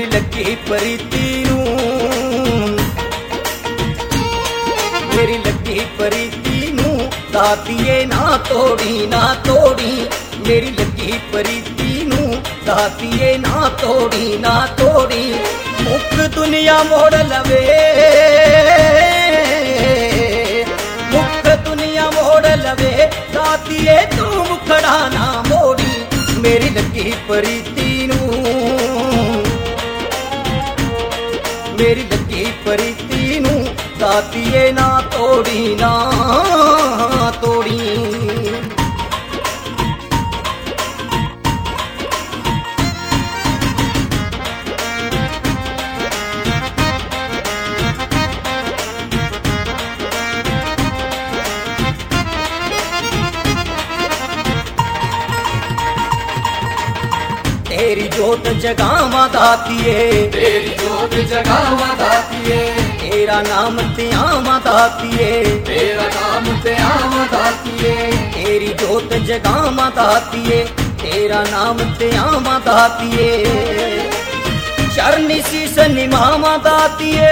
ਲੱਗੀ ਪ੍ਰੀਤੀ ਨੂੰ, ਮੇਰੀ ਲੱਗੀ ਪ੍ਰੀਤੀ ਨੂੰ ਦਾਤੀਏ ਨਾ ਤੋੜੀ ਨਾ ਤੋੜੀ, ਮੇਰੀ ਲੱਗੀ ਪ੍ਰੀਤੀ ਨੂੰ ਦਾਤੀਏ ਨਾ ਤੋੜੀ ਨਾ ਤੋੜੀ। ਮੁੱਕ ਦੁਨੀਆ ਮੋੜ ਲਵੇ, ਮੁੱਕ ਦੁਨੀਆ ਮੋੜ ਲਵੇ, ਦਾਤੀਏ ਤੂੰ ਮੁਖੜਾ ਨਾ ਮੋੜੀ, ਮੇਰੀ ਲੱਗੀ ਪ੍ਰੀਤੀ ਨੂੰ, ਮੇਰੀ ਲੱਗੀ ਪ੍ਰੀਤੀ ਨੂੰ ਦਾਤੀਏ ਨਾ ਤੋੜੀ ਨਾ ਤੋੜੀ। तेरी जोत जगावा दातिए, तेरी जोत जगावा दातिए, तेरा नाम ते आवा दातिए, तेरा नाम ते आवा दातिए, तेरी जोत जगावा दातिए, तेरा नाम ते आवा दातिए। चरनी शीस निमावा दातिए,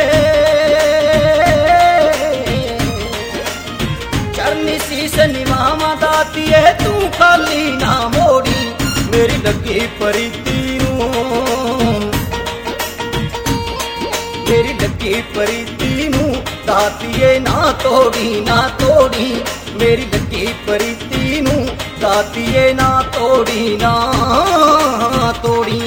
चरनी शीस निमावा दातिए, तू खाली ना मोड़ी, मेरी लगी प्रीति नूं, मेरी लगी प्रीति नूं दातिए ना तोड़ी ना तोड़ी, मेरी लगी प्रीति नूं दातिए ना तोड़ी ना तोड़ी।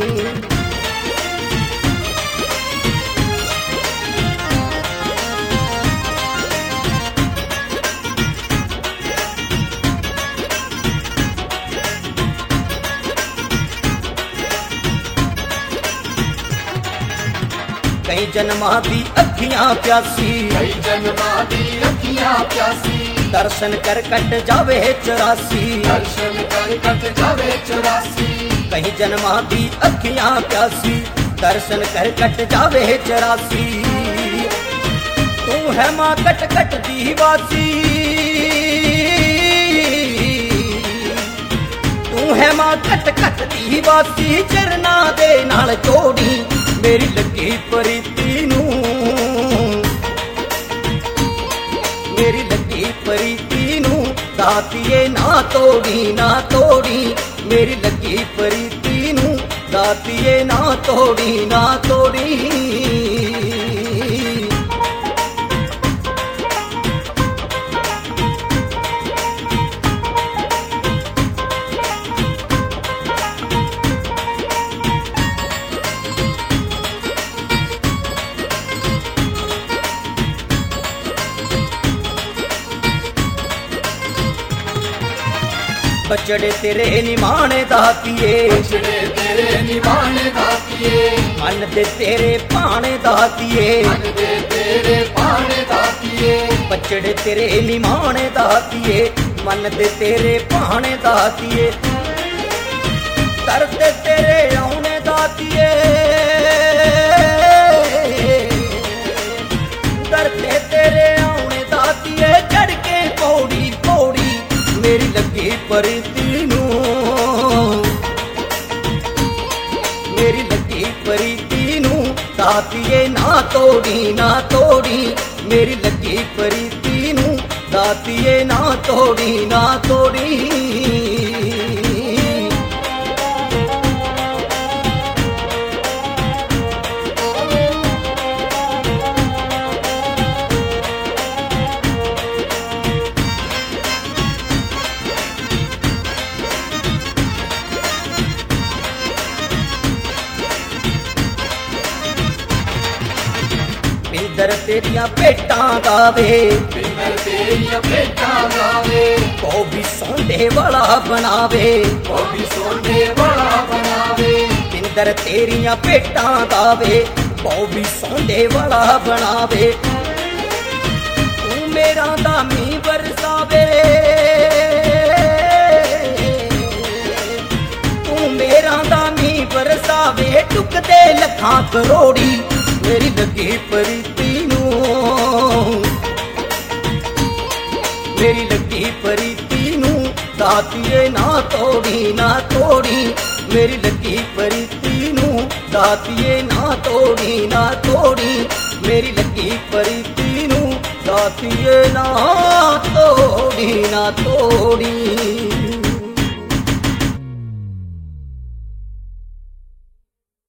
कई जन्मां दी अखियां प्यासी, कई जन्मां दी अखियां प्यासी, दर्शन कर कट जावे 84, दर्शन कर कट जावे 84। कई जन्मां दी अखियां प्यासी, दर्शन कर कट जावे 84। तू है मां कट कट दी वासी, तू है मां कट कट दी वासी, चरना दे नाल जोड़ी, मेरी लगी प्रीति नूं, मेरी लगी प्रीति नूं दातिए ना तोड़ी ना तोड़ी, मेरी लगी प्रीति नूं दातिए ना तोड़ी ना तोड़ी। बचड़े तेरे निमाने दातिए, बचड़े तेरे निभाने दातिए, मन दे तेरे पाने दातिए, मन दे तेरे पाने दातिए, बचड़े तेरे निमाने दातिए, मन दे तेरे पाने दातिए, तरते तेरे आने दातिए, तरते तेरे आने दातिए, चढ़ के पौड़ी पौड़ी, मेरी लगी प्रीति नूं, मेरी लगी प्रीति नूं दातिए ना तोड़ी ना तोड़ी, मेरी लगी प्रीति नूं दातिए ना तोड़ी ना तोड़ी। पिंदर तेरिया भेटां गावे, पिंदर तेरिया भेटां गावे, को भी सौंदे वाला बनावे, को भी सोंदे वाला बनावे। पिंदर तेरिया भेटां गावे, को भी सौंदे वाला बनावे। तू मेरा दामी बरसावे, तू मेरा दामी बरसावे, टुकदे लखां करोड़ी, मेरी लगी प्रीति नूं, मेरी लगी प्रीति नूं दातिए ना तोड़ी ना तोड़ी, मेरी लगी प्रीति नूं ਦਾਤੀਏ ਨਾ ਤੋੜੀ ਨਾ ਤੋੜੀ ਮੇਰੀ ਲੱਗੀ ਪ੍ਰੀਤੀ ਨੂੰ ਦਾਤੀਏ ਨਾ ਤੋੜੀ ਨਾ ਤੋੜੀ।